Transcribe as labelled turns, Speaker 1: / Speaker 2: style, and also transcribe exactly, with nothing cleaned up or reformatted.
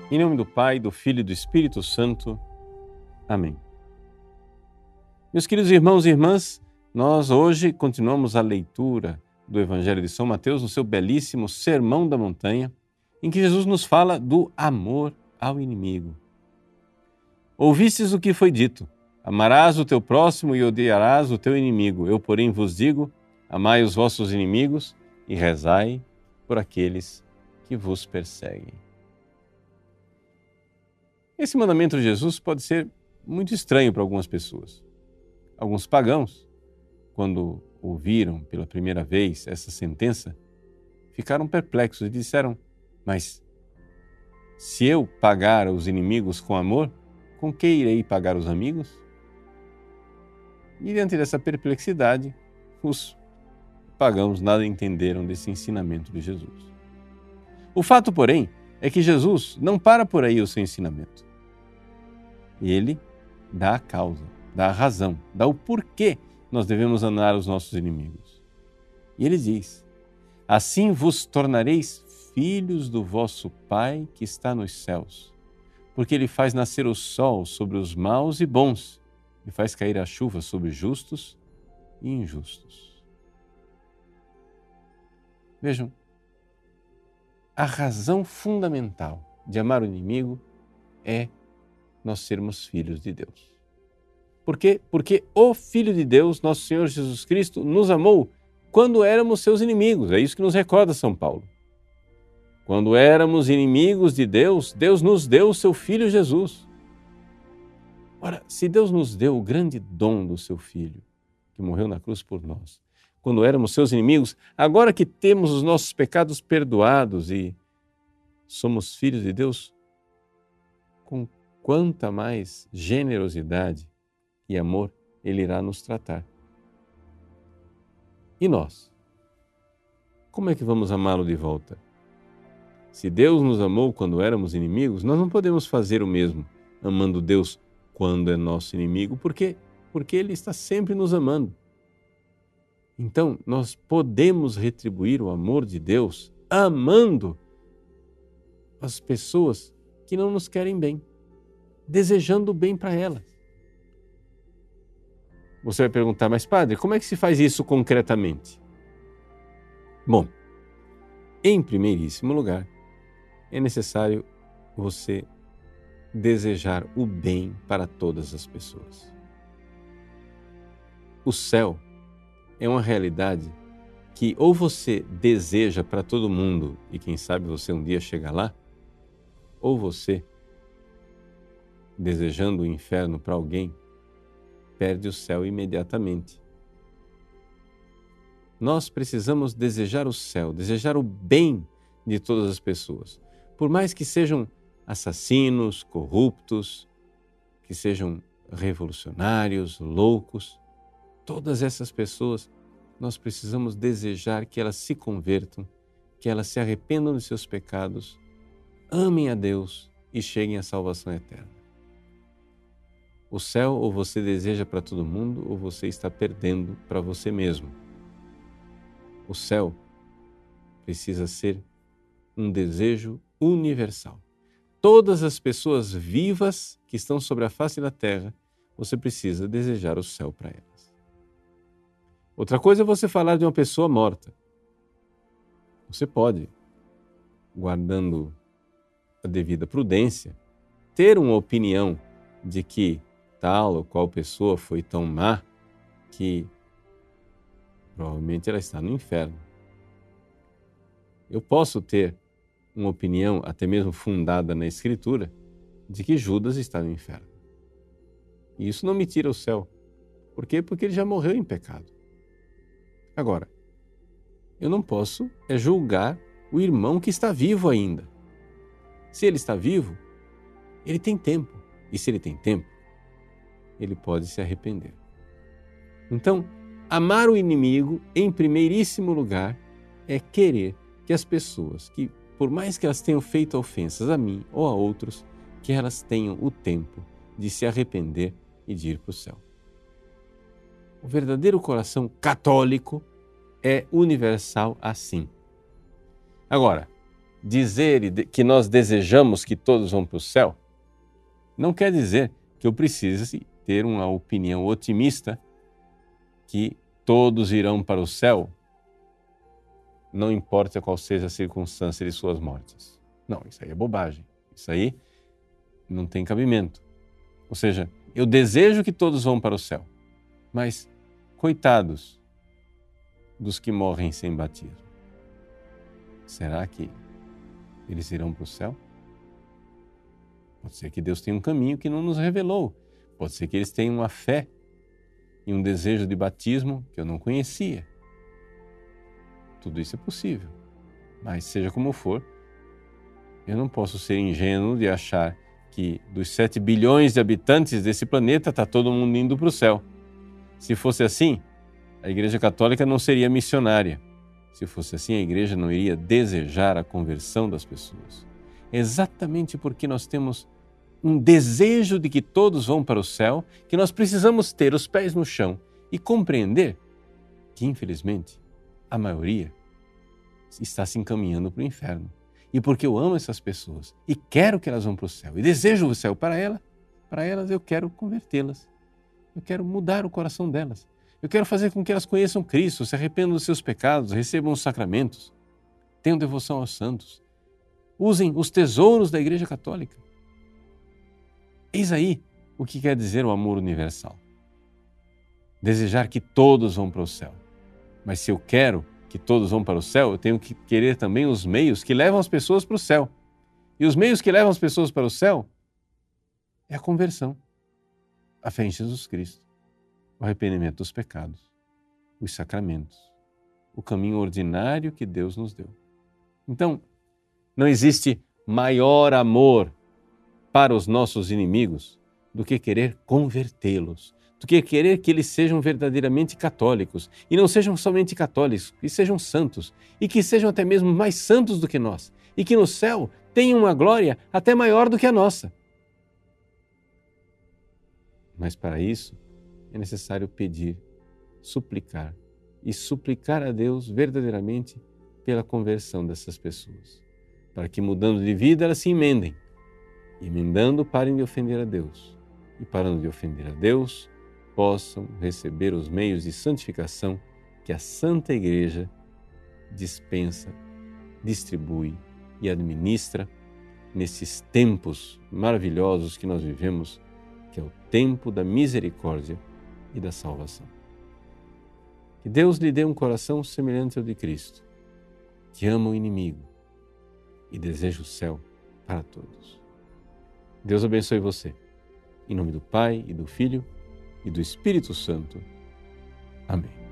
Speaker 1: Em nome do Pai, do Filho e do Espírito Santo. Amém. Meus queridos irmãos e irmãs, nós hoje continuamos a leitura do Evangelho de São Mateus no seu belíssimo Sermão da Montanha, em que Jesus nos fala do amor ao inimigo. Ouvistes o que foi dito: amarás o teu próximo e odiarás o teu inimigo. Eu, porém, vos digo: amai os vossos inimigos e rezai por aqueles que vos perseguem. Esse mandamento de Jesus pode ser muito estranho para algumas pessoas. Alguns pagãos, quando ouviram pela primeira vez essa sentença, ficaram perplexos e disseram: mas se eu pagar os inimigos com amor, com que irei pagar os amigos? E diante dessa perplexidade, os pagãos nada entenderam desse ensinamento de Jesus. O fato, porém, é que Jesus não para por aí o seu ensinamento. Ele dá a causa, dá a razão, dá o porquê nós devemos amar os nossos inimigos. E ele diz: assim vos tornareis filhos do vosso Pai que está nos céus, porque ele faz nascer o sol sobre os maus e bons e faz cair a chuva sobre justos e injustos. Vejam, a razão fundamental de amar o inimigo é nós sermos filhos de Deus. Por quê? Porque o Filho de Deus, nosso Senhor Jesus Cristo, nos amou quando éramos seus inimigos. É isso que nos recorda São Paulo. Quando éramos inimigos de Deus, Deus nos deu o seu Filho Jesus. Ora, se Deus nos deu o grande dom do seu Filho, que morreu na cruz por nós, quando éramos seus inimigos, agora que temos os nossos pecados perdoados e somos filhos de Deus, com quanta mais generosidade e amor Ele irá nos tratar. E nós? Como é que vamos amá-lo de volta? Se Deus nos amou quando éramos inimigos, nós não podemos fazer o mesmo, amando Deus quando é nosso inimigo. Por quê? Porque Ele está sempre nos amando. Então, nós podemos retribuir o amor de Deus amando as pessoas que não nos querem bem, desejando o bem para elas. Você vai perguntar: mas padre, como é que se faz isso concretamente? Bom, em primeiríssimo lugar, é necessário você desejar o bem para todas as pessoas. O céu é uma realidade que ou você deseja para todo mundo e quem sabe você um dia chega lá, ou você, desejando o inferno para alguém, perde o céu imediatamente. Nós precisamos desejar o céu, desejar o bem de todas as pessoas. Por mais que sejam assassinos, corruptos, que sejam revolucionários, loucos, todas essas pessoas, nós precisamos desejar que elas se convertam, que elas se arrependam dos seus pecados, amem a Deus e cheguem à salvação eterna. O céu ou você deseja para todo mundo ou você está perdendo para você mesmo. O céu precisa ser um desejo universal. Todas as pessoas vivas que estão sobre a face da terra, você precisa desejar o céu para elas. Outra coisa é você falar de uma pessoa morta. Você pode, guardando a devida prudência, ter uma opinião de que tal ou qual pessoa foi tão má que provavelmente ela está no inferno. Eu posso ter uma opinião, até mesmo fundada na Escritura, de que Judas está no inferno. E isso não me tira o céu. Por quê? Porque ele já morreu em pecado. Agora, eu não posso é julgar o irmão que está vivo ainda. Se ele está vivo, ele tem tempo. E se ele tem tempo, ele pode se arrepender. Então, amar o inimigo, em primeiríssimo lugar, é querer que as pessoas, que por mais que elas tenham feito ofensas a mim ou a outros, que elas tenham o tempo de se arrepender e de ir para o céu. O verdadeiro coração católico é universal assim. Agora, dizer que nós desejamos que todos vão para o céu, não quer dizer que eu precise ter uma opinião otimista que todos irão para o céu, não importa qual seja a circunstância de suas mortes. Não, isso aí é bobagem. Isso aí não tem cabimento. Ou seja, eu desejo que todos vão para o céu, mas coitados dos que morrem sem batismo. Será que eles irão para o céu? Pode ser que Deus tenha um caminho que não nos revelou. Pode ser que eles tenham uma fé e um desejo de batismo que eu não conhecia. Tudo isso é possível. Mas seja como for, eu não posso ser ingênuo de achar que dos sete bilhões de habitantes desse planeta está todo mundo indo para o céu. Se fosse assim, a Igreja Católica não seria missionária. Se fosse assim, a Igreja não iria desejar a conversão das pessoas. Exatamente porque nós temos um desejo de que todos vão para o céu, que nós precisamos ter os pés no chão e compreender que, infelizmente, a maioria está se encaminhando para o inferno. E porque eu amo essas pessoas e quero que elas vão para o céu e desejo o céu para elas, para elas eu quero convertê-las. Eu quero mudar o coração delas. Eu quero fazer com que elas conheçam Cristo, se arrependam dos seus pecados, recebam os sacramentos, tenham devoção aos santos, usem os tesouros da Igreja Católica. Eis aí o que quer dizer o amor universal. Desejar que todos vão para o céu. Mas se eu quero que todos vão para o céu, eu tenho que querer também os meios que levam as pessoas para o céu. E os meios que levam as pessoas para o céu é a conversão, a fé em Jesus Cristo, o arrependimento dos pecados, os sacramentos, o caminho ordinário que Deus nos deu. Então, não existe maior amor para os nossos inimigos do que querer convertê-los, do que querer que eles sejam verdadeiramente católicos, e não sejam somente católicos, que sejam santos, e que sejam até mesmo mais santos do que nós, e que no céu tenham uma glória até maior do que a nossa. Mas para isso é necessário pedir, suplicar, e suplicar a Deus verdadeiramente pela conversão dessas pessoas, para que mudando de vida elas se emendem, e emendando parem de ofender a Deus, e parando de ofender a Deus, possam receber os meios de santificação que a Santa Igreja dispensa, distribui e administra nesses tempos maravilhosos que nós vivemos, que é o tempo da misericórdia e da salvação. Que Deus lhe dê um coração semelhante ao de Cristo, que ama o inimigo e deseja o céu para todos. Deus abençoe você. Em nome do Pai, e do Filho, e do Espírito Santo. Amém.